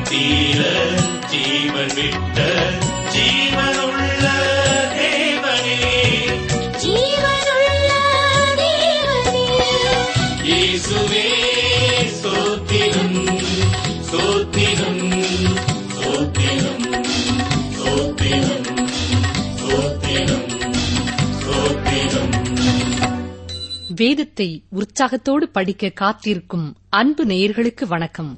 தீர ஜீவன் விட்ட ஜீவனுள்ள தேவனே, ஜீவனுள்ள தேவனே, இயேசுவே ஸ்தோத்திரம், ஸ்தோத்திரம், ஸ்தோத்திரம், ஸ்தோத்திரம், ஸ்தோத்திரம், ஸ்தோத்திரம். வேதத்தை உற்சாகத்தோடு படிக்க காத்திருக்கும் அன்பு நேயர்களுக்கு வணக்கம்.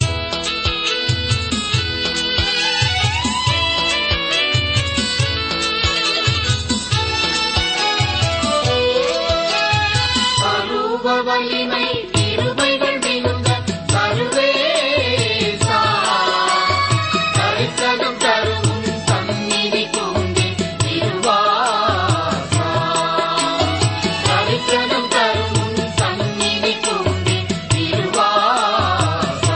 வலிமை கிருபைகள் மிகுந்த சர்வேசா, தரிசனம் தரும் சந்நிதி பூண்டே திருவாசா, தரிசனம் தரும் சந்நிதி பூண்டே திருவாசா.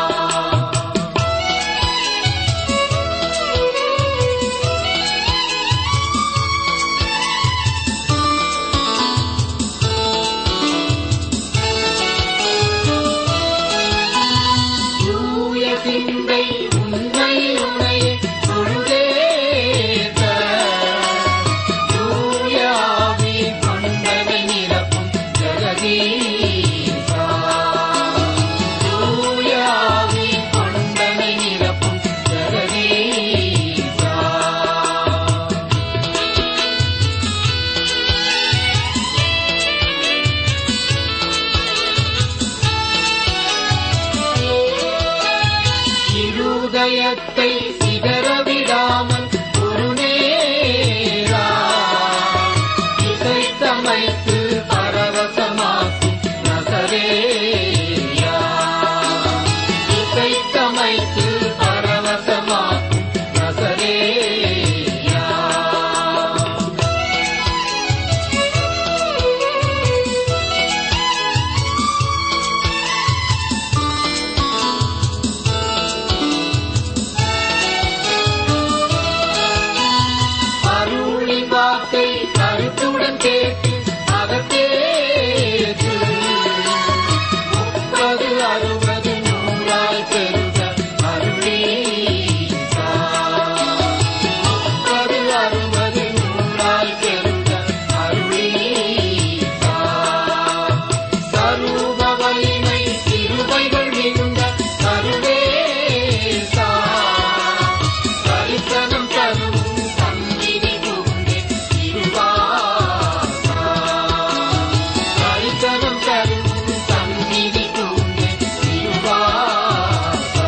சிந்தை உண்மை உனையே தொழுதேத்த, தூயாவி கொண்டனை நிரப்பும் ஜெகதீசா, தூயாவி கொண்டனை நிரப்பும் ஜெகதீசா. இருதயத்தை சிதறவிடாமல் ஒரு நேரா இசைத்தமைத்து பரவசமாக்கும் நசரேயா, இசைத்தமைத்து பரவசமாக்கும் நசரேயா. அருளின் வாக்கை கருத்துடன் கேட்டு அகத்தேற்று, 30, 60, 100 பெருக அருளீசா, 30, 60, 100 பெருக அருளீசா. சரூப வலிமை கிருபைகள் மிகுந்த சர்வேசா, தரிசனம் தரும் சந்நிதி பூண்டே திருவாசா, தரிசனம் தரும் சந்நிதி பூண்டே திருவாசா.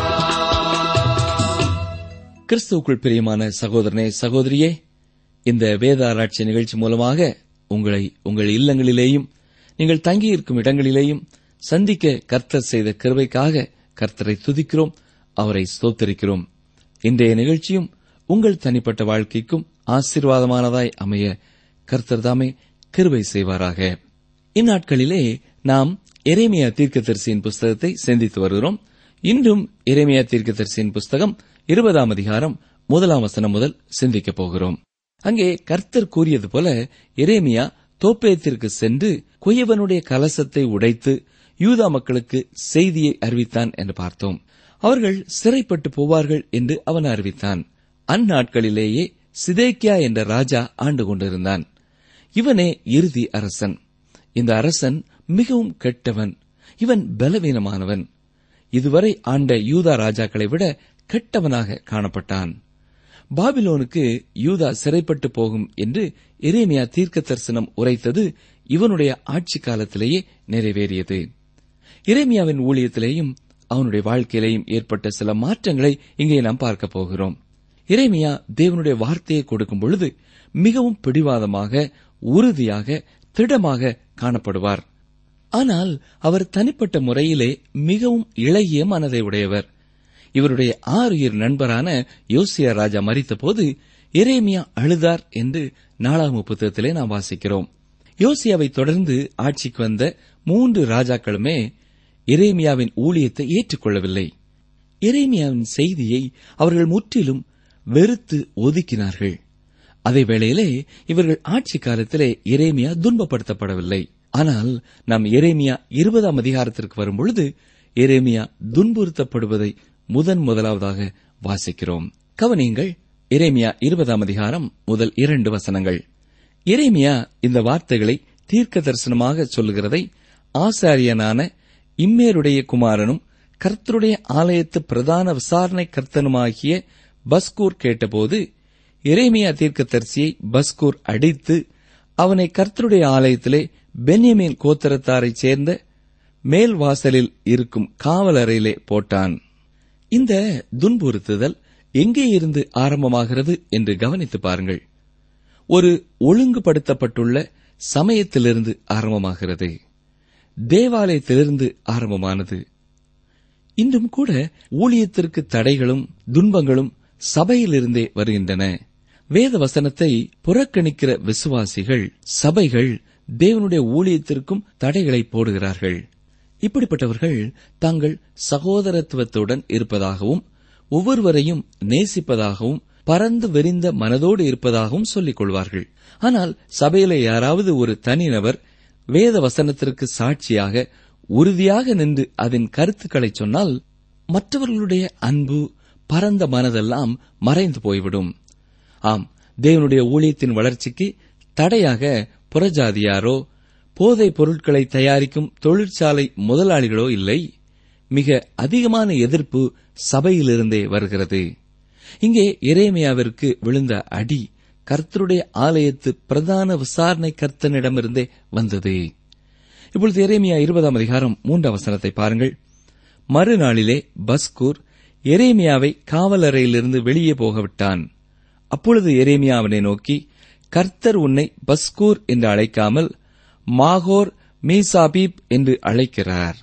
கிறிஸ்துவுக்குள் பிரியமான சகோதரனே, சகோதரியே, இந்த வேத ஆராய்ச்சி நிகழ்ச்சி மூலமாக உங்களை உங்கள் இல்லங்களிலேயும் நீங்கள் தங்கியிருக்கும் இடங்களிலேயும் சந்திக்க கர்த்தர் செய்த கிருபைக்காக கர்த்தரை துதிக்கிறோம், அவரை ஸ்தோத்தரிக்கிறோம். இன்றைய நிகழ்ச்சியும் உங்கள் தனிப்பட்ட வாழ்க்கைக்கும் ஆசீர்வாதமானதாய் அமைய கர்த்தர் தாமே கிருபை செய்வாராக. இந்நாட்களிலே நாம் எரேமியா தீர்க்கதரிசியின் புஸ்தகத்தை சிந்தித்து வருகிறோம். இன்றும் எரேமியா தீர்க்கதரிசியின் புஸ்தகம் 20 அதிகாரம் 1 வசனம் முதல் சிந்திக்கப் போகிறோம். அங்கே கர்த்தர் கூறியது போல எரேமியா தோப்பேத்திற்கு சென்று குயவனுடைய கலசத்தை உடைத்து யூதா மக்களுக்கு செய்தியை அறிவித்தான் என்று பார்த்தோம். அவர்கள் சிறைப்பட்டு போவார்கள் என்று அவன் அறிவித்தான். அந்நாட்களிலேயே சிதேக்கியா என்ற ராஜா ஆண்டு கொண்டிருந்தான். இவனே இறுதி அரசன். இந்த அரசன் மிகவும் கெட்டவன். இவன் பலவீனமானவன். இதுவரை ஆண்ட யூதா ராஜாக்களை விட கெட்டவனாக காணப்பட்டான். பாபிலோனுக்கு யூதா சிறைப்பட்டு போகும் என்று எரேமியா தீர்க்க தரிசனம் உரைத்தது இவனுடைய ஆட்சி காலத்திலேயே நிறைவேறியது. எரேமியாவின் ஊழியத்திலேயும் அவனுடைய வாழ்க்கையிலேயும் ஏற்பட்ட சில மாற்றங்களை இங்கே நாம் பார்க்க போகிறோம். எரேமியா தேவனுடைய வார்த்தையை கொடுக்கும் பொழுது மிகவும் பிடிவாதமாக, உறுதியாக, திடமாக காணப்படுவார். ஆனால் அவர் தனிப்பட்ட முறையிலே மிகவும் இளகிய மனதை உடையவர். இவருடைய ஆருயிர் நண்பரான யோசியா ராஜா மரித்தபோது எரேமியா அழுதார் என்று 4 புத்தகத்திலே நாம் வாசிக்கிறோம். யோசியாவை தொடர்ந்து ஆட்சிக்கு வந்த 3 ராஜாக்களுமே எரேமியாவின் ஊழியத்தை ஏற்றுக்கொள்ளவில்லை. எரேமியாவின் செய்தியை அவர்கள் முற்றிலும் வெறுத்து ஒதுக்கினார்கள். அதே வேளையிலே இவர்கள் ஆட்சி காலத்திலே எரேமியா துன்பப்படுத்தப்படவில்லை. ஆனால் நாம் எரேமியா 20 அதிகாரத்திற்கு வரும்பொழுது எரேமியா துன்புறுத்தப்படுவதை முதலாவதாக வாசிக்கிறோம். கவனியுங்கள், எரேமியா 20 அதிகாரம் முதல் 2 வசனங்கள். எரேமியா இந்த வார்த்தைகளை தீர்க்க தரிசனமாக சொல்லுகிறதை ஆசாரியனான இம்மேருடைய குமாரனும் கர்த்தருடைய ஆலயத்து பிரதான விசாரணை கர்த்தனுமாகிய பஸ்கூர் கேட்டபோது, எரேமியா தீர்க்கதரிசியை பஸ்கூர் அடித்து அவனை கர்த்தருடைய ஆலயத்திலே பென்யமீன் கோத்திரத்தாரைச் சேர்ந்த மேல் வாசலில் இருக்கும் காவலறையிலே போட்டான். இந்த துன்புறுத்துதல் எங்கே இருந்து ஆரம்பமாகிறது என்று கவனித்து பாருங்கள். ஒரு ஒழுங்குபடுத்தப்பட்டுள்ள சமயத்திலிருந்து ஆரம்பமாகிறது. தேவாலயத்திலிருந்து ஆரம்பமானது. இன்றும் கூட ஊழியத்திற்கு தடைகளும் துன்பங்களும் சபையிலிருந்தே வருகின்றன. வேத வசனத்தை புறக்கணிக்கிற விசுவாசிகள், சபைகள் தேவனுடைய ஊழியத்திற்கும் தடைகளை போடுகிறார்கள். இப்படிப்பட்டவர்கள் தாங்கள் சகோதரத்துவத்துடன் இருப்பதாகவும் ஒவ்வொருவரையும் நேசிப்பதாகவும் பரந்து விரிந்த மனதோடு இருப்பதாகவும் சொல்லிக் கொள்வார்கள். ஆனால் சபையிலே யாராவது ஒரு தனிநபர் வேத வசனத்திற்கு சாட்சியாக உறுதியாக நின்று அதன் கருத்துக்களை சொன்னால் மற்றவர்களுடைய அன்பு, பரந்த மனதெல்லாம் மறைந்து போய்விடும். ஆம், தேவனுடைய ஊழியத்தின் வளர்ச்சிக்கு தடையாக புறஜாதியாரோ போதைப் பொருட்களை தயாரிக்கும் தொழிற்சாலை முதலாளிகளோ இல்லை. மிக அதிகமான எதிர்ப்பு சபையிலிருந்தே வருகிறது. இங்கே எரேமியாவிற்கு விழுந்த அடி கர்த்தருடைய ஆலயத்து பிரதான விசாரணை கர்த்தனிடமிருந்தே வந்தது. இப்பொழுது எரேமியா 20 அதிகாரம் 3 வசனத்தை பாருங்கள். மறுநாளிலே பஸ்கூர் எரேமியாவை காவலறையிலிருந்து வெளியே போகவிட்டான். அப்பொழுது எரேமியா அவனை நோக்கி, கர்த்தர் உன்னை பஸ்கூர் என்று அழைக்காமல் மாகோர் மீசாபீப் என்று அழைக்கிறார்.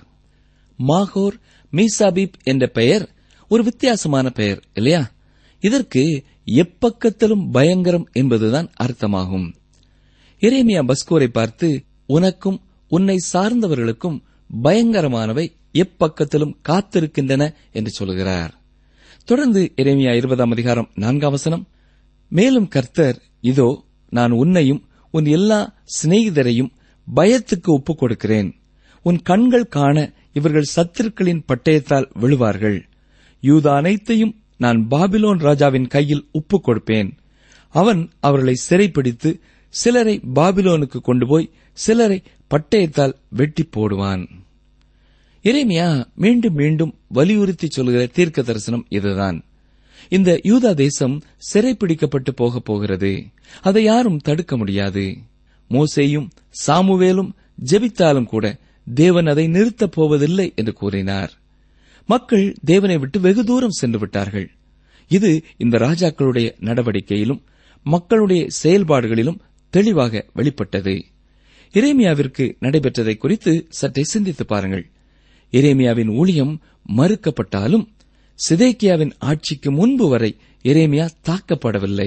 மாகோர் மீசாபீப் என்ற பெயர் ஒரு வித்தியாசமான பெயர் இல்லையா? இதற்கு எப்பக்கத்திலும் பயங்கரம் என்பதுதான் அர்த்தமாகும். எரேமியா பஸ்கூரை பார்த்து, உனக்கும் உன்னை சார்ந்தவர்களுக்கும் பயங்கரமானவை எப்பக்கத்திலும் காத்திருக்கின்றன என்று சொல்கிறார். தொடர்ந்து எரேமியா 20 அதிகாரம் 4 வசனம், மேலும் கர்த்தர், இதோ நான் உன்னையும் உன் எல்லா சிநேகிதரையும் பயத்துக்கு ஒப்புக் கொடுக்கிறேன். உன் கண்கள் காண இவர்கள் சத்துருக்களின் பட்டயத்தால் விழுவார்கள். யூதா அனைத்தையும் நான் பாபிலோன் ராஜாவின் கையில் ஒப்புக் கொடுப்பேன். அவன் அவர்களை சிறைப்பிடித்து சிலரை பாபிலோனுக்கு கொண்டு போய் சிலரை பட்டயத்தால் வெட்டி போடுவான். எரேமியா மீண்டும் மீண்டும் வலியுறுத்தி சொல்கிற தீர்க்க தரிசனம் இதுதான். இந்த யூதா தேசம் சிறைப்பிடிக்கப்பட்டு போகப் போகிறது. அதை யாரும் தடுக்க முடியாது. மோசேயும் சாமுவேலும் ஜெபித்தாலும் கூட தேவன் அதை நிறுத்தப் போவதில்லை என்று கூறினார். மக்கள் தேவனை விட்டு வெகு தூரம் சென்று விட்டார்கள். இது இந்த ராஜாக்களுடைய நடவடிக்கையிலும் மக்களுடைய செயல்பாடுகளிலும் தெளிவாக வெளிப்பட்டது. எரேமியாவிற்கு நடைபெற்றதை குறித்து சற்றே சிந்தித்து பாருங்கள். எரேமியாவின் ஊழியம் மறுக்கப்பட்டாலும் சிதேக்கியாவின் ஆட்சிக்கு முன்பு வரை எரேமியா தாக்கப்படவில்லை.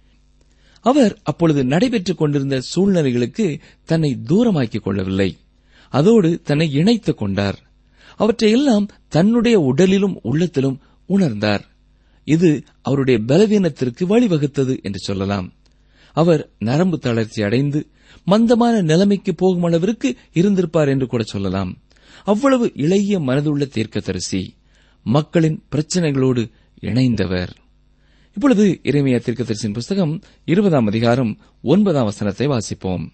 அவர் அப்பொழுது நடைபெற்றுக் கொண்டிருந்த சூழ்நிலைகளுக்கு தன்னை தூரமாக்கிக் கொள்ளவில்லை. அதோடு தன்னை இணைத்துக் கொண்டார். அவற்றையெல்லாம் தன்னுடைய உடலிலும் உள்ளத்திலும் உணர்ந்தார். இது அவருடைய பலவீனத்திற்கு வழிவகுத்தது என்று சொல்லலாம். அவர் நரம்பு தளர்ச்சி அடைந்து மந்தமான நிலைமைக்கு போகும் அளவிற்கு இருந்திருப்பார் என்று கூட சொல்லலாம். அவ்வளவு இளைய மனதுள்ள தீர்க்கதரிசி, மக்களின் பிரச்சனைகளோடு இணைந்தவர். இப்பொழுது எரேமியா தீர்க்கதரிசியின் புஸ்தகம் 20 அதிகாரம் 9 வசனத்தை வாசிப்போம்.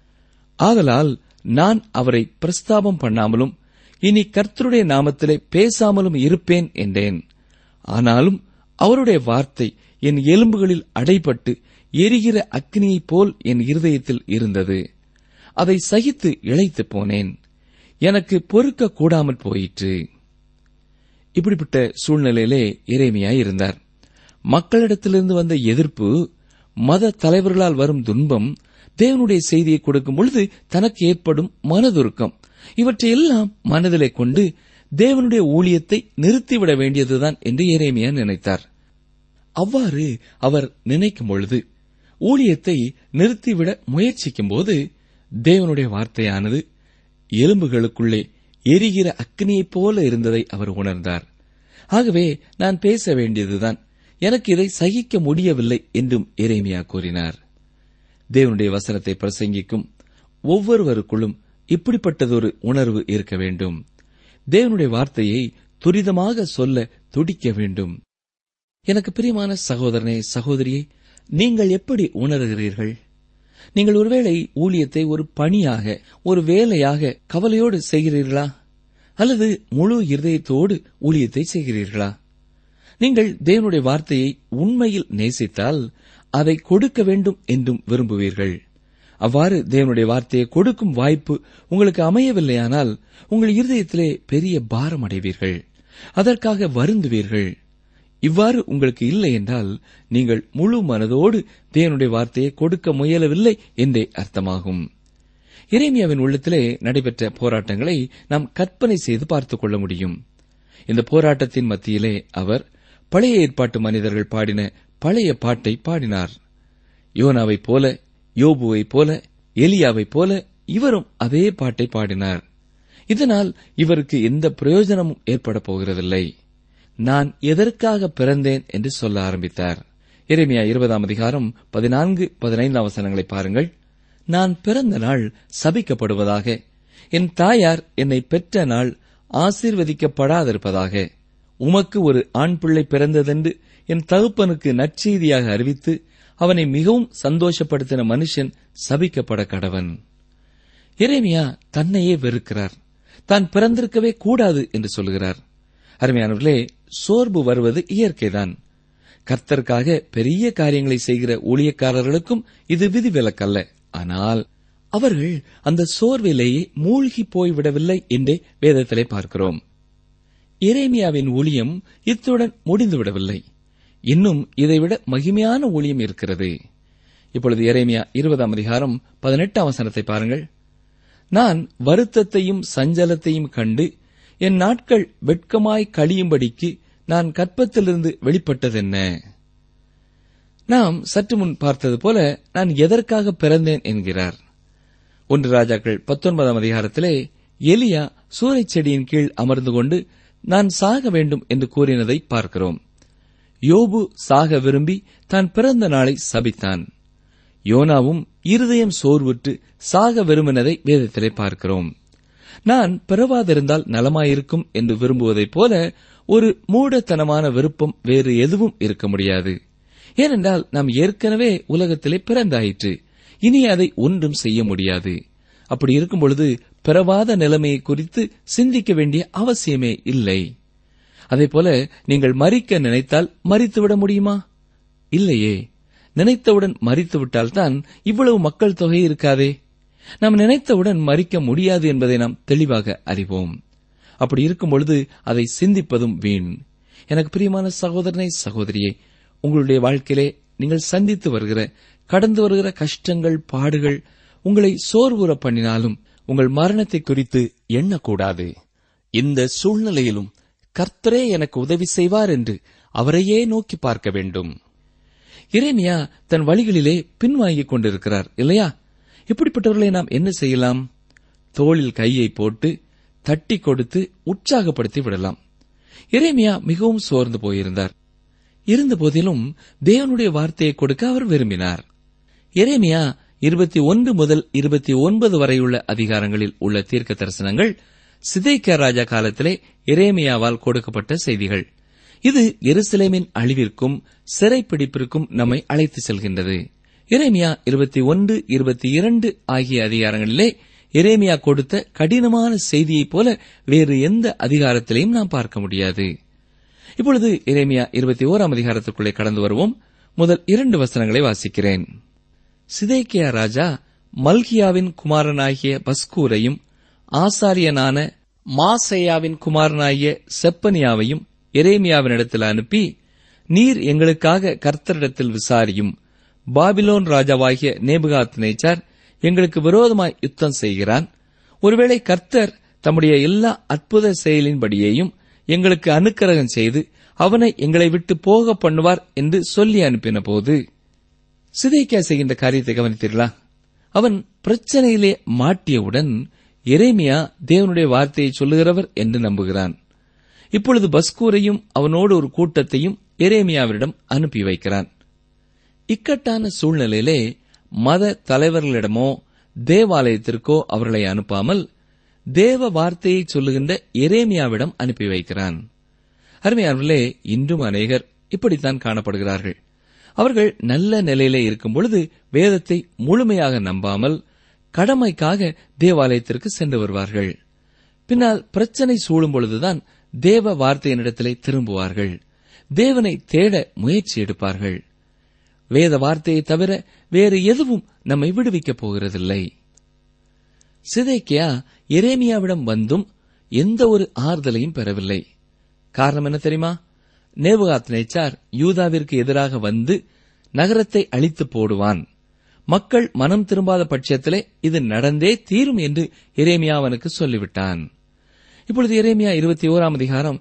ஆதலால் நான் அவரை பிரஸ்தாபம் பண்ணாமலும் இனி கர்த்தருடைய நாமத்திலே பேசாமலும் இருப்பேன் என்றேன். ஆனாலும் அவருடைய வார்த்தை என் எலும்புகளில் அடைபட்டு எரிகிற அக்னியைப் போல் என் இருதயத்தில் இருந்தது. அதை சகித்து இளைத்துப் போனேன். எனக்கு பொறுக்க கூடாமல் போயிற்று. இப்படிப்பட்ட சூழ்நிலையிலே எரேமியா இருந்தார். மக்களிடத்திலிருந்து வந்த எதிர்ப்பு, மத தலைவர்களால் வரும் துன்பம், தேவனுடைய செய்தியை கொடுக்கும் பொழுது தனக்கு ஏற்படும் மனதுருக்கம், இவற்றையெல்லாம் மனதிலே கொண்டு தேவனுடைய ஊழியத்தை நிறுத்திவிட வேண்டியதுதான் என்று எரேமியா நினைத்தார். அவ்வாறு அவர் நினைக்கும் பொழுது, ஊழியத்தை நிறுத்திவிட முயற்சிக்கும் போது, தேவனுடைய வார்த்தையானது எலும்புகளுக்குள்ளே எரிகிற அக்னியைப் போல இருந்ததை அவர் உணர்ந்தார். ஆகவே நான் பேச வேண்டியதுதான், எனக்கு இதை சகிக்க முடியவில்லை என்றும் எரேமியா கூறினார். தேவனுடைய வசனத்தை பிரசங்கிக்கும் ஒவ்வொருவருக்குள்ளும் இப்படிப்பட்டதொரு உணர்வு இருக்க வேண்டும். தேவனுடைய வார்த்தையை துரிதமாக சொல்ல துடிக்க வேண்டும். எனக்கு பிரியமான சகோதரனே, சகோதரியே, நீங்கள் எப்படி உணர்கிறீர்கள்? நீங்கள் ஒருவேளை ஊழியத்தை ஒரு பணியாக, ஒரு வேலையாக கவலையோடு செய்கிறீர்களா? அல்லது முழு இருதயத்தோடு ஊழியத்தை செய்கிறீர்களா? நீங்கள் தேவனுடைய வார்த்தையை உண்மையில் நேசித்தால் அதை கொடுக்க வேண்டும் என்றும் விரும்புவீர்கள். அவ்வாறு தேவனுடைய வார்த்தையை கொடுக்கும் வாய்ப்பு உங்களுக்கு அமையவில்லையானால் உங்கள் இருதயத்திலே பெரிய பாரம் அடைவீர்கள், அதற்காக வருந்துவீர்கள். இவ்வாறு உங்களுக்கு இல்லை என்றால் நீங்கள் முழு மனதோடு தேவனுடைய வார்த்தையை கொடுக்க முயலவில்லை என்றே அர்த்தமாகும். எரேமியாவின் உள்ளத்திலே நடைபெற்ற போராட்டங்களை நாம் கற்பனை செய்து பார்த்துக் கொள்ள முடியும். இந்த போராட்டத்தின் மத்தியிலே அவர் பழைய ஏற்பாட்டு மனிதர்கள் பாடின பழைய பாட்டை பாடினார். யோனாவைப் போல, யோபுவைப் போல, எலியாவைப் போல இவரும் அதே பாட்டை பாடினார். இதனால் இவருக்கு எந்த பிரயோஜனமும் ஏற்பட போகிறதில்லை. நான் எதற்காக பிறந்தேன் என்று சொல்ல ஆரம்பித்தார். எரேமியா 20:14-15 வசனங்களை பாருங்கள். நான் பிறந்த நாள் சபிக்கப்படுவதாக, என் தாயார் என்னை பெற்ற நாள் ஆசீர்வதிக்கப்படாதிருப்பதாக. உமக்கு ஒரு ஆண் பிள்ளை பிறந்ததென்று என் தகப்பனுக்கு நற்செய்தியாக அறிவித்து அவனை மிகவும் சந்தோஷப்படுத்தின மனுஷன் சபிக்கப்பட கடவன். எரேமியா தன்னையே வெறுக்கிறார். தான் பிறந்திருக்கவே கூடாது என்று சொல்கிறார். அருமையானவர்களே, சோர்வு வருவது இயற்கைதான். கர்த்தருக்காக பெரிய காரியங்களை செய்கிற ஊழியக்காரர்களுக்கும் இது விதிவிலக்கல்ல. ஆனால் அவர்கள் அந்த சோர்விலேயே மூழ்கி போய்விடவில்லை என்றே வேதத்திலே பார்க்கிறோம். எரேமியாவின் ஊழியம் இத்துடன் முடிந்துவிடவில்லை. இன்னும் இதைவிட மகிமையான ஊழியம் இருக்கிறது. இப்பொழுது எரேமியா 20:18 வசனத்தை பாருங்கள். நான் வருத்தத்தையும் சஞ்சலத்தையும் கண்டு என் நாட்கள் வெட்கமாய் கழியும்படிக்கு நான் கற்பத்திலிருந்து வெளிப்பட்டதென்ன? நாம் சற்று முன் பார்த்தது போல நான் எதற்காக பிறந்தேன் என்கிறார். 1 ராஜாக்கள் 19 எலியா சூரைச் செடியின் கீழ் அமர்ந்து கொண்டு நான் சாக வேண்டும் என்று கூறினதை பார்க்கிறோம். யோபு சாக விரும்பி தான் பிறந்த நாளை சபித்தான். யோனாவும் இருதயம் சோர்வுற்று சாக விரும்பினதை வேதத்திலே பார்க்கிறோம். நான் பிறவாதிருந்தால் நலமாயிருக்கும் என்று விரும்புவதைப் போல ஒரு மூடத்தனமான விருப்பம் வேறு எதுவும் இருக்க முடியாது. ஏனென்றால் நாம் ஏற்கனவே உலகத்திலே பிறந்தாயிற்று. இனி அதை ஒன்றும் செய்ய முடியாது. அப்படி இருக்கும் பொழுது பிறவாத நிலைமையை குறித்து சிந்திக்க வேண்டிய அவசியமே இல்லை. அதேபோல நீங்கள் மரிக்க நினைத்தால் மரித்துவிட முடியுமா? இல்லையே. நினைத்தவுடன் மரித்துவிட்டால்தான் இவ்வளவு மக்கள் தொகை இருக்காதே. நாம் நினைத்தவுடன் மரிக்க முடியாது என்பதை நாம் தெளிவாக அறிவோம். அப்படி இருக்கும் பொழுது அதை சிந்திப்பதும் வீண். எனக்கு பிரியமான சகோதரனை, சகோதரியே, உங்களுடைய வாழ்க்கையிலே நீங்கள் சந்தித்து வருகிற, கடந்து வருகிற கஷ்டங்கள், பாடுகள் உங்களை சோர்வுற பண்ணினாலும் உங்கள் மரணத்தை குறித்து எண்ணக்கூடாது. இந்த சூழ்நிலையிலும் கர்த்தரே எனக்கு உதவி செய்வார் என்று அவரையே நோக்கி பார்க்க வேண்டும். எரேமியா தன் வழிகளிலே பின்வாங்கிக் கொண்டிருக்கிறார் இல்லையா? இப்படிப்பட்டவர்களை நாம் என்ன செய்யலாம்? தோளில் கையை போட்டு தட்டி கொடுத்து உற்சாகப்படுத்தி விடலாம். எரேமியா மிகவும் சோர்ந்து போயிருந்தார். இருந்த போதிலும் தேவனுடைய வார்த்தையை கொடுக்க அவர் விரும்பினார். எரேமியா 21 முதல் 29 வரையுள்ள அதிகாரங்களில் உள்ள தீர்க்க தரிசனங்கள் சிதேக்கியா ராஜா காலத்திலே எரேமியாவால் கொடுக்கப்பட்ட செய்திகள். இது எருசலேமின் அழிவிற்கும் சிறைப்பிடிப்பிற்கும் நம்மை அழைத்து செல்கின்றது. எரேமியா 21, 22 ஆகிய அதிகாரங்களிலே எரேமியா கொடுத்த கடினமான செய்தியைப் போல வேறு எந்த அதிகாரத்திலையும் நாம் பார்க்க முடியாது. இப்பொழுது எரேமியா 21 அதிகாரத்திற்குள்ளே கடந்து வருவோம். முதல் 2 வசனங்களை வாசிக்கிறேன். சிதேக்கியா ராஜா மல்கியாவின் குமாரனாகிய பஸ்கூரையும் ஆசாரியனான மாசேயாவின் குமாரனாகிய செப்பனியாவையும் எரேமியாவினிடத்தில் அனுப்பி, நீர் எங்களுக்காக கர்த்தரிடத்தில் விசாரியும். பாபிலோன் ராஜாவாகிய நேபுகாத்நேச்சார் எங்களுக்கு விரோதமாய் யுத்தம் செய்கிறான். ஒருவேளை கர்த்தர் தம்முடைய எல்லா அற்புத செயலின்படியேயும் எங்களுக்கு அனுக்கிரகம் செய்து அவனை எங்களை விட்டு போக பண்ணுவார் என்று சொல்லி அனுப்பின போது, சிதேக்கியா செய்கின்ற காரியத்தை கவனித்தீர்களா? அவன் பிரச்சனையிலே மாட்டியவுடன் எரேமியா தேவனுடைய வார்த்தையை சொல்லுகிறவர் என்று நம்புகிறான். இப்பொழுது பஸ்கூரையும் அவனோடு ஒரு கூட்டத்தையும் எரேமியாவிடம் அனுப்பி வைக்கிறான். இக்கட்டான சூழ்நிலையிலே மத தலைவர்களிடமோ தேவாலயத்திற்கோ அவர்களை அனுப்பாமல் தேவ வார்த்தையை சொல்லுகின்ற எரேமியாவிடம் அனுப்பி வைக்கிறான். அருமையானவர்களே, இன்றும் அநேகர் இப்படித்தான் காணப்படுகிறார்கள். அவர்கள் நல்ல நிலையிலே இருக்கும் பொழுது வேதத்தை முழுமையாக நம்பாமல் கடமைக்காக தேவாலயத்திற்கு சென்று வருவார்கள். பின்னால் பிரச்சனை சூழும் பொழுதுதான் தேவ வார்த்தையினிடத்திலே திரும்புவார்கள். தேவனை தேட முயற்சி எடுப்பார்கள். வேத வார்த்தையை தவிர வேறு எதுவும் நம்மை விடுவிக்கப் போகிறதில்லை. சிதேக்கியா எரேமியாவிடம் வந்தும் எந்த ஒரு ஆறுதலையும் பெறவில்லை. காரணம் என்ன தெரியுமா? நேபுகாத்நேச்சார் யூதாவிற்கு எதிராக வந்து நகரத்தை அழித்து போடுவான், மக்கள் மனம் திரும்பாத பட்சத்திலே இது நடந்தே தீரும் என்று எரேமியா அவனுக்கு சொல்லிவிட்டான். இப்பொழுது எரேமியா 21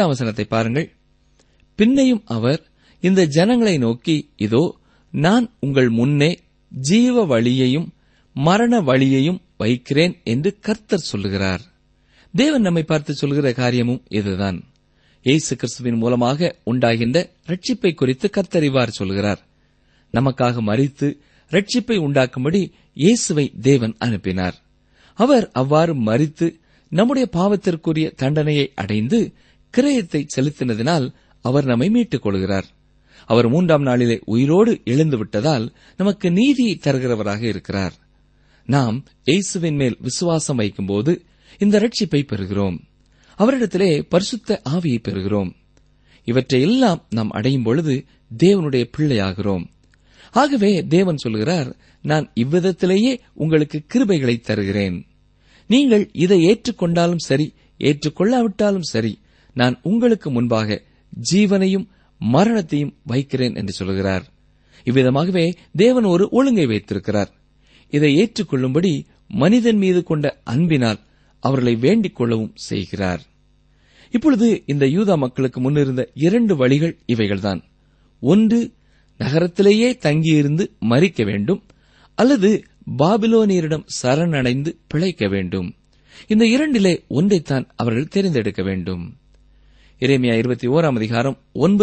8 பாருங்கள். பின்னையும் அவர் இந்த ஜனங்களை நோக்கி, இதோ நான் உங்கள் முன்னே ஜீவ வழியையும் மரண வழியையும் வைக்கிறேன் என்று கர்த்தர் சொல்லுகிறார். தேவன் நம்மை பார்த்து சொல்கிற காரியமும் இதுதான். இயேசு கிறிஸ்துவின் மூலமாக உண்டாகின்ற ரட்சிப்பை குறித்து கர்த்தர் இவ்வாறு சொல்கிறார். நமக்காக மரித்து ரட்சிப்பை உண்டாக்கும்படி இயேசுவை தேவன் அனுப்பினார். அவர் அவ்வாறு மரித்து நம்முடைய பாவத்திற்குரிய தண்டனையை அடைந்து கிரயத்தை செலுத்தினதினால் அவர் நம்மை மீட்டுக் கொள்கிறார். அவர் 3ஆம் நாளிலே உயிரோடு எழுந்துவிட்டதால் நமக்கு நீதியை தருகிறவராக இருக்கிறார். நாம் இயேசுவின் மேல் விசுவாசம் வைக்கும்போது இந்த ரட்சிப்பை பெறுகிறோம். அவரிடத்திலே பரிசுத்த ஆவியை பெறுகிறோம். இவற்றையெல்லாம் நாம் அடையும் பொழுது தேவனுடைய பிள்ளையாகிறோம். ஆகவே தேவன் சொல்கிறார், நான் இவ்விதத்திலேயே உங்களுக்கு கிருபைகளை தருகிறேன். நீங்கள் இதை ஏற்றுக்கொண்டாலும் சரி, ஏற்றுக்கொள்ளாவிட்டாலும் சரி, நான் உங்களுக்கு முன்பாக ஜீவனையும் மரணத்தையும் வைக்கிறேன் என்று சொல்கிறார். இவ்விதமாகவே தேவன் ஒரு ஒழுங்கை வைத்திருக்கிறார். இதை ஏற்றுக்கொள்ளும்படி மனிதன் மீது கொண்ட அன்பினால் அவர்களை வேண்டிக் கொள்ளவும் செய்கிறார். இப்பொழுது இந்த யூதா மக்களுக்கு முன்னிருந்த 2 வழிகள் இவைகள்தான். ஒன்று, நகரத்திலேயே தங்கியிருந்து மரிக்க வேண்டும், அல்லது பாபிலோனியரிடம் சரணடைந்து பிழைக்க வேண்டும். இந்த 2 ஒன்றைத்தான் அவர்கள் தெரிந்தெடுக்க வேண்டும். எரேமியா 21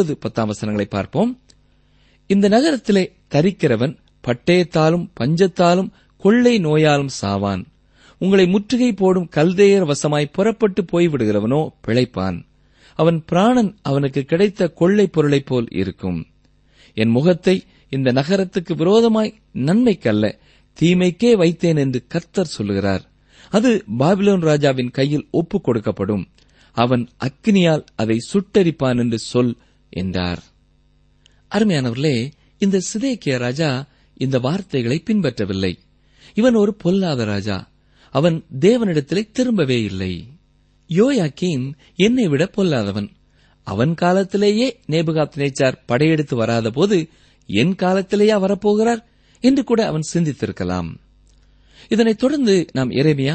9-10 பார்ப்போம். இந்த நகரத்திலே தரிக்கிறவன் பட்டயத்தாலும் பஞ்சத்தாலும் கொள்ளை நோயாலும் சாவான். உங்களை முற்றுகை போடும் கல்தேயர் வசமாய் புறப்பட்டு போய்விடுகிறவனோ பிழைப்பான். அவன் பிராணன் அவனுக்கு கிடைத்த கொள்ளை பொருளைப் போல் இருக்கும். என் முகத்தை இந்த நகரத்துக்கு விரோதமாய் நன்மைக்கல்ல தீமைக்கே வைத்தேன் என்று கர்த்தர் சொல்லுகிறார். அது பாபிலோன் ராஜாவின் கையில் ஒப்புக் கொடுக்கப்படும். அவன் அக்கினியால் அதை சுட்டெரிப்பான் என்று சொல் என்றார். அருமையானவர்களே, இந்த சிதேக்கியா ராஜா இந்த வார்த்தைகளை பின்பற்றவில்லை. இவன் ஒரு பொல்லாத ராஜா. அவன் தேவனிடத்திலே திரும்பவே இல்லை. யோயாக்கீம் என்னை விட பொல்லாதவன். அவன் காலத்திலேயே நேபுகாத்நேச்சார் படையெடுத்து வராத போது என் காலத்திலேயா வரப்போகிறார் என்று கூட அவன் சிந்தித்திருக்கலாம். இதனைத் தொடர்ந்து நாம் எரேமியா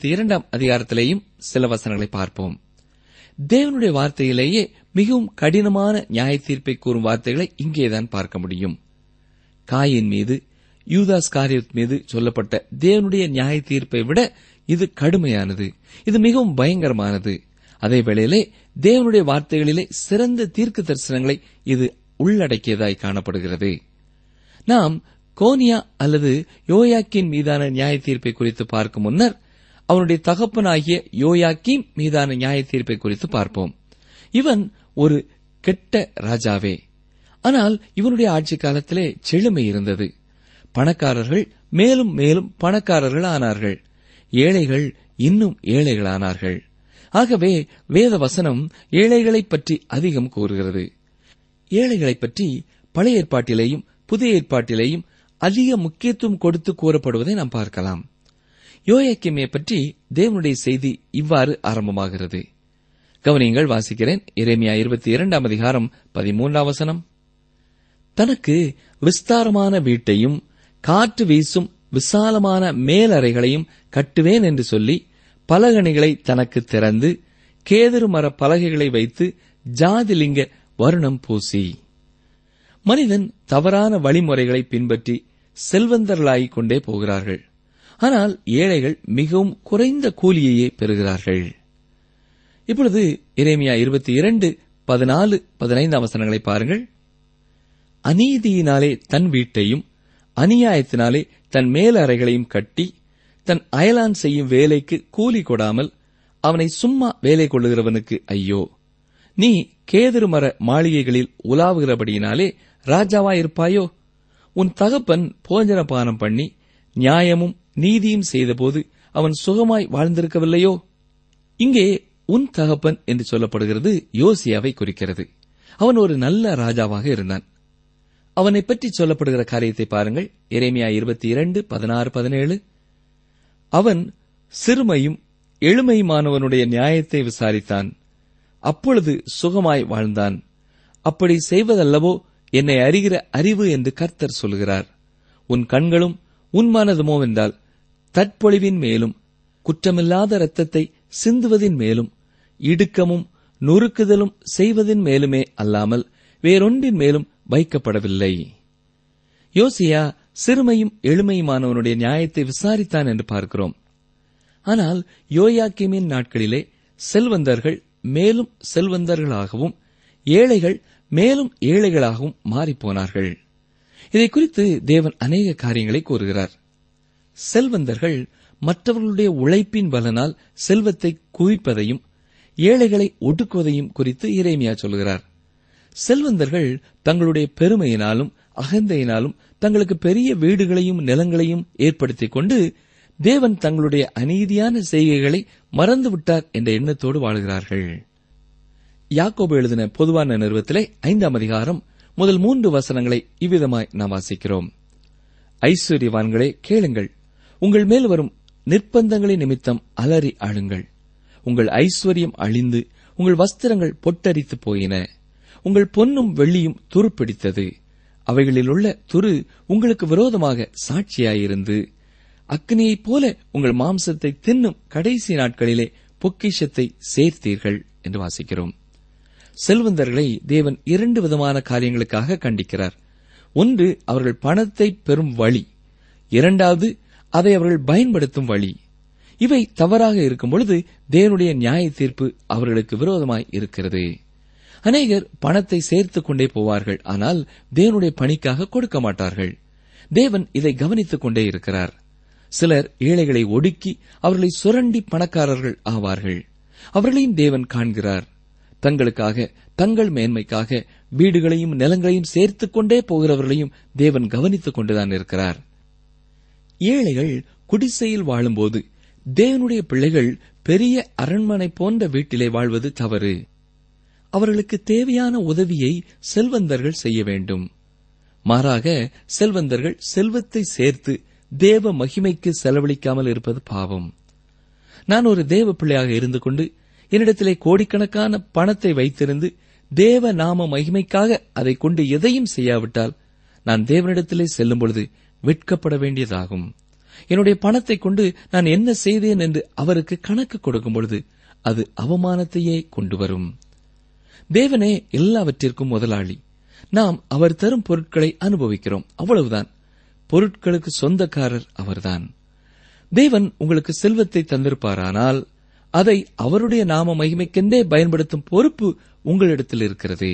22 சில வசனங்களை பார்ப்போம். தேவனுடைய வார்த்தையிலேயே மிகவும் கடினமான நியாய தீர்ப்பை கூறும் வார்த்தைகளை இங்கேதான் பார்க்க முடியும். காயின் மீது, யூதாஸ் காரியத் மீது சொல்லப்பட்ட தேவனுடைய நியாய தீர்ப்பை விட இது கடுமையானது. இது மிகவும் பயங்கரமானது. அதே வேளையிலே தேவனுடைய வார்த்தைகளிலே சிறந்த தீர்க்க தரிசனங்களை இது உள்ளடக்கியதாய் காணப்படுகிறது. நாம் கோனியா அல்லது யோயாக்கின் மீதான நியாய தீர்ப்பை குறித்து பார்க்கும் முன்னர் அவனுடைய தகப்பனாகிய யோயாக்கீம் மீதான நியாய தீர்ப்பை குறித்து பார்ப்போம். இவன் ஒரு கெட்ட ராஜாவே. ஆனால் இவனுடைய ஆட்சி காலத்திலே செழுமை இருந்தது. பணக்காரர்கள் மேலும் மேலும் பணக்காரர்கள் ஆனார்கள். ஏழைகள் இன்னும் ஏழைகளானார்கள். ஆகவே வேத வசனம் ஏழைகளைப் பற்றி அதிகம் கூறுகிறது. ஏழைகளைப் பற்றி பழைய ஏற்பாட்டிலேயும் புதிய ஏற்பாட்டிலேயும் அதிக முக்கியத்துவம் கொடுத்து கூறப்படுவதை நாம் பார்க்கலாம். யோயாக்கீமை பற்றி தேவனுடைய செய்தி இவ்வாறு ஆரம்பமாகிறது. கவனியங்கள், வாசிக்கிறேன். எரேமியா 22 13 தனக்கு விஸ்தாரமான வீட்டையும் காற்று வீசும் விசாலமான மேலறைகளையும் கட்டுவேன் என்று சொல்லி பலகணிகளை தனக்கு திறந்து கேதுரு மர பலகைகளை வைத்து ஜாதிலிங்க வருணம் பூசி. மனிதன் தவறான வழிமுறைகளை பின்பற்றி செல்வந்தர்களாகிக் கொண்டே போகிறார்கள். ஆனால் ஏழைகள் மிகவும் குறைந்த கூலியையே பெறுகிறார்கள். இப்பொழுது எரேமியா 22:14-15 பாருங்கள். அநீதியினாலே தன் வீட்டையும் அநியாயத்தினாலே தன் மேலறைகளையும் கட்டி தன் அயலான் செய்யும் வேலைக்கு கூலி கொடாமல் அவனை சும்மா வேலை கொள்ளுகிறவனுக்கு ஐயோ! நீ கேதுரு மர மாளிகைகளில் உலாவுகிறபடியினாலே ராஜாவாயிருப்பாயோ? உன் தகப்பன் போஜனபானம் பண்ணி நியாயமும் நீதியும் செய்தபோது அவன் சுகமாய் வாழ்ந்திருக்கவில்லையோ? இங்கே உன் தகப்பன் என்று சொல்லப்படுகிறது யோசியாவை குறிக்கிறது. அவன் ஒரு நல்ல ராஜாவாக இருந்தான். அவனை பற்றி சொல்லப்படுகிற காரியத்தை பாருங்கள். எரேமியா 22:16-17. அவன் சிறுமையும் எளிமையுமானவனுடைய நியாயத்தை விசாரித்தான், அப்பொழுது சுகமாய் வாழ்ந்தான். அப்படி செய்வதல்லவோ என்னை அறிகிற அறிவு என்று கர்த்தர் சொல்கிறார். உன் கண்களும் உன் மனதுமோ என்றால் தற்பொழிவின் மேலும் குற்றமில்லாத இரத்தத்தை சிந்துவதின் மேலும் இடுக்கமும் நொறுக்குதலும் செய்வதின் மேலுமே அல்லாமல் வேறொன்றின் மேலும் வைக்கப்படவில்லை. யோசியா சிறுமையும் எளிமையுமானவனுடைய நியாயத்தை விசாரித்தான் என்று பார்க்கிறோம். ஆனால் யோயாக்கீமின் நாட்களிலே செல்வந்தர்கள் மேலும் செல்வந்தர்களாகவும் ஏழைகள் மேலும் ஏழைகளாகவும் மாறிப்போனார்கள். இதை குறித்து தேவன் அநேக காரியங்களை கூறுகிறார். செல்வந்தர்கள் மற்றவர்களுடைய உழைப்பின் பலனால் செல்வத்தை குவிப்பதையும் ஏழைகளை ஒடுக்குவதையும் குறித்து எரேமியா சொல்கிறார். செல்வந்தர்கள் தங்களுடைய பெருமையினாலும் அகந்தையினாலும் தங்களுக்கு பெரிய வீடுகளையும் நிலங்களையும் ஏற்படுத்திக் கொண்டு தேவன் தங்களுடைய அநீதியான செய்கைகளை மறந்துவிட்டார் என்ற எண்ணத்தோடு வாழ்கிறார்கள். யாக்கோபு எழுதின பொதுவான நிறுவத்திலே 5ஆம் அதிகாரம் முதல் 3 வசனங்களை இவ்விதமாய் நாம் வாசிக்கிறோம். ஐஸ்வர்யவான்களே கேளுங்கள், உங்கள் மேல் வரும் நிர்பந்தங்களின் நிமித்தம் அலறி அழுங்கள். உங்கள் ஐஸ்வர்யம் அழிந்து உங்கள் வஸ்திரங்கள் பொட்டரித்து போயின. உங்கள் பொன்னும் வெள்ளியும் துருப்பிடித்தது. அவைகளிலுள்ள துரு உங்களுக்கு விரோதமாக சாட்சியாயிருந்து அக்னியைப் போல உங்கள் மாம்சத்தை தின்னும் கடைசி நாட்களிலே பொக்கிஷத்தை சேர்த்தீர்கள் என்று வாசிக்கிறோம். செல்வந்தர்களை தேவன் 2 விதமான காரியங்களுக்காக கண்டிக்கிறார். ஒன்று, அவர்கள் பணத்தை பெறும் வழி. இரண்டாவது, அதை அவர்கள் பயன்படுத்தும் வழி. இவை தவறாக இருக்கும் பொழுது தேவனுடைய நியாய தீர்ப்பு அவர்களுக்கு விரோதமாய் இருக்கிறது. அநேகர் பணத்தை சேர்த்துக் கொண்டே போவார்கள், ஆனால் தேவனுடைய பணிக்காக கொடுக்க மாட்டார்கள். தேவன் இதை கவனித்துக் கொண்டே இருக்கிறார். சிலர் ஏழைகளை ஒடுக்கி அவர்களை சுரண்டி பணக்காரர்கள் ஆவார்கள். அவர்களையும் தேவன் காண்கிறார். தங்களுக்காக தங்கள் மேன்மைக்காக வீடுகளையும் நிலங்களையும் சேர்த்துக் கொண்டே போகிறவர்களையும் தேவன் கவனித்துக் கொண்டுதான் இருக்கிறார். ஏழைகள் குடிசையில் வாழும்போது தேவனுடைய பிள்ளைகள் பெரிய அரண்மனை போன்ற வீட்டிலே வாழ்வது தவறு. அவர்களுக்கு தேவையான உதவியை செல்வந்தர்கள் செய்ய வேண்டும். மாறாக செல்வந்தர்கள் செல்வத்தை சேர்த்து தேவ மகிமைக்கு செலவழிக்காமல் இருப்பது பாவம். நான் ஒரு தேவ பிள்ளையாக இருந்து கொண்டு என்னிடத்திலே கோடிக்கணக்கான பணத்தை வைத்திருந்து தேவ நாம மகிமைக்காக அதை கொண்டு எதையும் செய்யாவிட்டால் நான் தேவனிடத்திலே செல்லும் பொழுது வெட்கப்பட வேண்டியதாகும். என்னுடைய பணத்தை கொண்டு நான் என்ன செய்தேன் என்று அவருக்கு கணக்கு கொடுக்கும் பொழுது அது அவமானத்தையே கொண்டு வரும். தேவனே எல்லாவற்றிற்கும் முதலாளி. நாம் அவர் தரும் பொருட்களை அனுபவிக்கிறோம், அவ்வளவுதான். பொருட்களுக்கு சொந்தக்காரர் அவர்தான். தேவன் உங்களுக்கு செல்வத்தை தந்திருப்பாரானால் அதை அவருடைய நாம மகிமைக்கென்றே பயன்படுத்தும் பொறுப்பு உங்களிடத்தில் இருக்கிறது.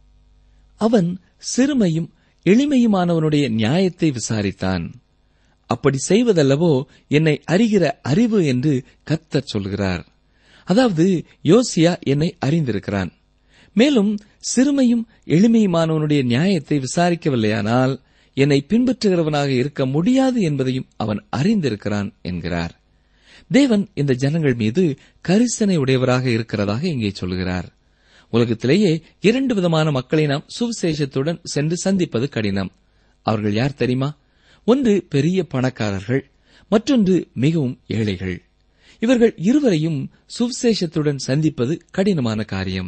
அவன் சிறுமையும் எளிமையுமானவனுடைய நியாயத்தை விசாரித்தான். அப்படி செய்வதல்லவோ என்னை அறிகிற அறிவு என்று கர்த்தர் சொல்கிறார். அதாவது யோசியா என்னை அறிந்திருக்கிறான். மேலும் சிறுமையும் எளிமையுமானவனுடைய நியாயத்தை விசாரிக்கவில்லையானால் என்னை பின்பற்றுகிறவனாக இருக்க முடியாது என்பதையும் அவன் அறிந்திருக்கிறான் என்கிறார். தேவன் இந்த ஜனங்கள் மீது கரிசனை உடையவராக இருக்கிறதாக இங்கே சொல்கிறார். உலகத்திலேயே 2 விதமான மக்களை நாம் சுவிசேஷத்துடன் சென்று சந்திப்பது கடினம். அவர்கள் யார் தெரியுமா? ஒன்று பெரிய பணக்காரர்கள், மற்றொன்று மிகவும் ஏழைகள். இவர்கள் இருவரையும் சுவிசேஷத்துடன் சந்திப்பது கடினமான காரியம்.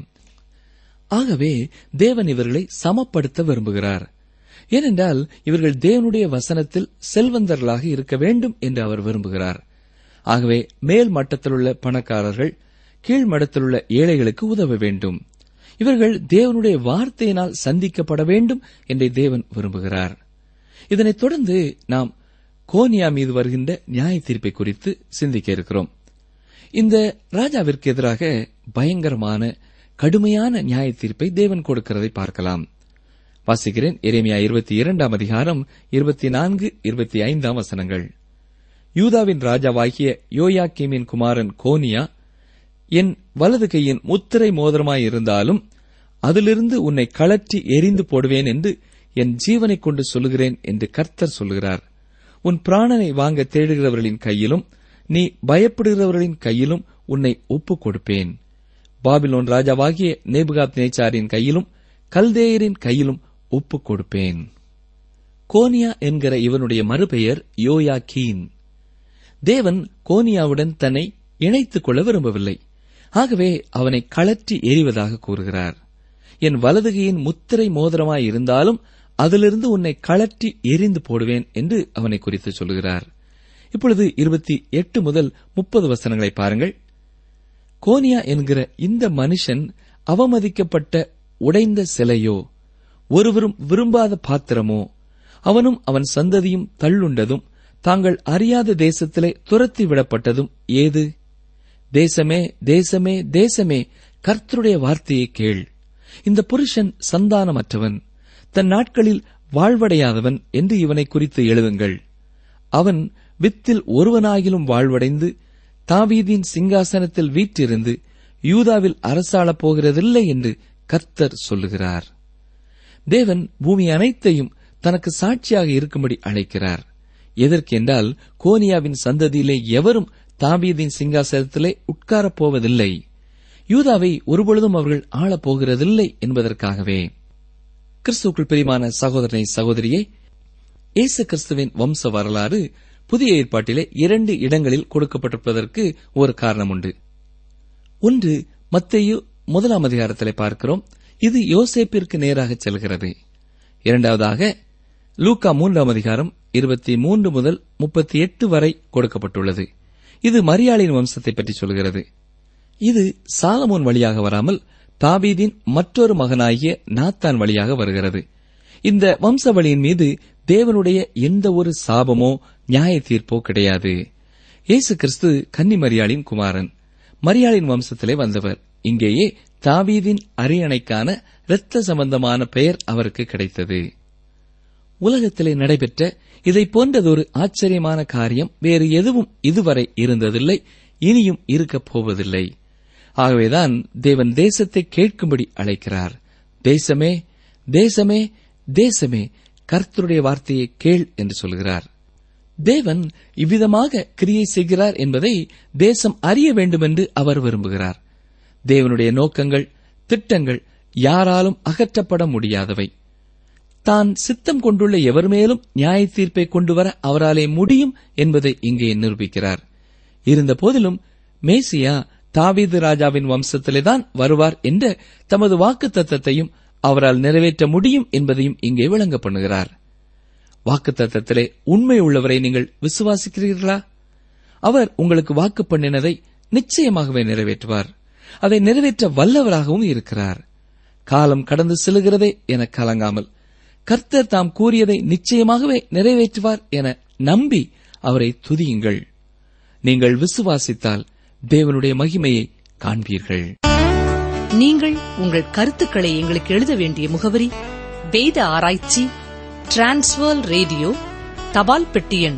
ஆகவே தேவன் இவர்களை சமப்படுத்த விரும்புகிறார். ஏனென்றால் இவர்கள் தேவனுடைய வசனத்தில் செல்வந்தர்களாக இருக்க வேண்டும் என்று அவர் விரும்புகிறார். ஆகவே மேல் மட்டத்திலுள்ள பணக்காரர்கள் கீழ்மட்டத்திலுள்ள ஏழைகளுக்கு உதவ வேண்டும். இவர்கள் தேவனுடைய வார்த்தையினால் சந்திக்கப்பட வேண்டும் என்று தேவன் விரும்புகிறார். இதனைத் தொடர்ந்து நாம் கோனியா மீது வருகின்ற நியாய தீர்ப்பை குறித்து சிந்திக்க இருக்கிறோம். இந்த ராஜாவிற்கு எதிராக பயங்கரமான கடுமையான நியாய தீர்ப்பை தேவன் கொடுக்கிறதை பார்க்கலாம். வாசிக்கிறேன். எரேமியா 22ஆம் அதிகாரம் 24-25 வசனங்கள். யூதாவின் ராஜாவாகிய யோயாக்கீமின் குமாரன் கோனியா என் வலது கையின் முத்திரை மோதிரமாயிருந்தாலும் அதிலிருந்து உன்னை கழற்றி எறிந்து போடுவேன் என்று என் ஜீவனைக் கொண்டு சொல்லுகிறேன் என்று கர்த்தர் சொல்லுகிறார். உன் பிராணனை வாங்க தேடுகிறவர்களின் கையிலும் நீ பயப்படுகிறவர்களின் கையிலும் உன்னை ஒப்புக் கொடுப்பேன். பாபிலோன் ராஜாவாகிய நேபுகாத்நேச்சாரின் கையிலும் கல்தேயரின் கையிலும் ஒப்புக் கொடுப்பேன். கோனியா என்கிற இவனுடைய மறுபெயர் யோயாக்கீன். தேவன் கோனியாவுடன் தன்னை இணைத்துக் கொள்ள விரும்பவில்லை. ஆகவே அவனை கழற்றி எறிவதாக கூறுகிறார். என் வலதுகையின் முத்திரை மோதிரமாயிருந்தாலும் அதிலிருந்து உன்னை கழற்றி எறிந்து போடுவேன் என்று அவனை குறித்து சொல்கிறார். இப்பொழுது 28 முதல் 30 வசனங்களை பாருங்கள். கோனியா என்கிற இந்த மனுஷன் அவமதிக்கப்பட்ட உடைந்த சிலையோ, ஒருவரும் விரும்பாத பாத்திரமோ, அவனும் அவன் சந்ததியும் தள்ளுண்டதும் தாங்கள் அறியாத தேசத்திலே துரத்தி விடப்பட்டதும் ஏது? தேசமே, தேசமே, தேசமே, கர்த்தருடைய வார்த்தையை கேள். இந்த புருஷன் சந்தானமற்றவன், தன் நாட்களில் வாழ்வடையாதவன் என்று இவனை குறித்து எழுதுங்கள். அவன் வித்தில் ஒருவனாகிலும் வாழ்வடைந்து தாவீதின் சிங்காசனத்தில் வீற்றிருந்து யூதாவில் அரசாளப் போகிறதில்லை என்று கர்த்தர் சொல்லுகிறார். தேவன் பூமி அனைத்தையும் தனக்கு சாட்சியாக இருக்கும்படி அழைக்கிறார். எதற்கென்றால் கோனியாவின் சந்ததியிலே எவரும் தாவீதின் சிங்காசனத்திலே உட்காரப் போவதில்லை, யூதாவை ஒருபொழுதும் அவர்கள் ஆளப் போகிறதில்லை என்பதற்காகவே. கிறிஸ்துவுக்குள் பிரியமான சகோதரனை சகோதரியே, இயேசு கிறிஸ்துவின் வம்ச வரலாறு புதிய ஏற்பாட்டிலே 2 இடங்களில் கொடுக்கப்பட்டிருப்பதற்கு ஒரு காரணம் உண்டு. ஒன்று மத்தேயு 1 அதிகாரத்திலே பார்க்கிறோம். இது யோசேப்பிற்கு நேராக செல்கிறது. இரண்டாவதாக லூக்கா 3 அதிகாரம் 23 முதல் 38 வரை கொடுக்கப்பட்டுள்ளது. இது மரியாளின் வம்சத்தை பற்றி சொல்கிறது. இது சாலமோன் வழியாக வராமல் தாவீதின் மற்றொரு மகனாகிய நாத்தான் வழியாக வருகிறது. இந்த வம்சவழியின் மீது தேவனுடைய எந்த ஒரு சாபமோ நியாய தீர்ப்போ கிடையாது. இயேசு கிறிஸ்து கன்னி மரியாளின் குமாரன், மரியாளின் வம்சத்திலே வந்தவர். இங்கேயே தாவீதின் அரியணைக்கான இரத்த சம்பந்தமான பெயர் அவருக்கு கிடைத்தது. உலகத்திலே நடைபெற்ற இதை போன்றதொரு ஆச்சரியமான காரியம் வேறு எதுவும் இதுவரை இருந்ததில்லை, இனியும் இருக்கப் போவதில்லை. ஆகவேதான் தேவன் தேசத்தை கேட்கும்படி அழைக்கிறார். தேசமே, தேசமே, தேசமே, கர்த்தருடைய வார்த்தையை கேள் என்று சொல்கிறார். தேவன் இவ்விதமாக கிரியை செய்கிறார் என்பதை தேசம் அறிய வேண்டும் என்று அவர் விரும்புகிறார். தேவனுடைய நோக்கங்கள், திட்டங்கள் யாராலும் அகற்றப்பட முடியாதவை. தான் சித்தம் கொண்டுள்ள எவர் மேலும் நியாய தீர்ப்பை கொண்டுவர அவராலே முடியும் என்பதை இங்கே நிரூபிக்கிறார். இருந்த போதிலும் மேசியா தாவீது ராஜாவின் வம்சத்திலேதான் வருவார் என்ற தமது வாக்குத்தத்தத்தையும் அவரால் நிறைவேற்ற முடியும் என்பதையும் இங்கே விளங்க பண்ணுகிறார். வாக்குத்தத்தத்திலே உண்மை உள்ளவரை நீங்கள் விசுவாசிக்கிறீர்களா? அவர் உங்களுக்கு வாக்கு பண்ணினதை நிச்சயமாகவே நிறைவேற்றுவார். அதை நிறைவேற்ற வல்லவராகவும் இருக்கிறார். காலம் கடந்து செல்கிறதே என கலங்காமல் கர்த்தர் தாம் கூறியதை நிச்சயமாகவே நிறைவேற்றுவார் என நம்பி அவரை துதியுங்கள். நீங்கள் விசுவாசித்தால் தேவனுடைய மகிமையை காண்பீர்கள். நீங்கள் உங்கள் கருத்துக்களை எங்களுக்கு எழுத வேண்டிய முகவரி: வேத ஆராய்ச்சி, டிரான்ஸ்வர்ல் ரேடியோ, தபால் பெட்டி எண்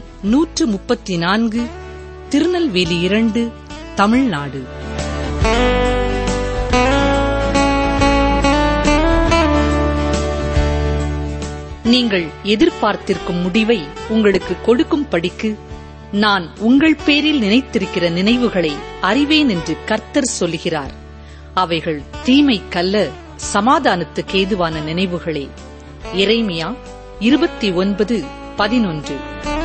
134, திருநெல்வேலி 2, தமிழ்நாடு. நீங்கள் எதிர்பார்த்திருக்கும் முடிவை உங்களுக்கு கொடுக்கும் படிக்கு நான் உங்கள் பேரில் நினைத்திருக்கிற நினைவுகளை அறிவேன் என்று கர்த்தர் சொல்லுகிறார். அவைகள் தீமைக்கல்ல, சமாதானத்துக்கு ஏதுவான நினைவுகளே. எரேமியா 29:11.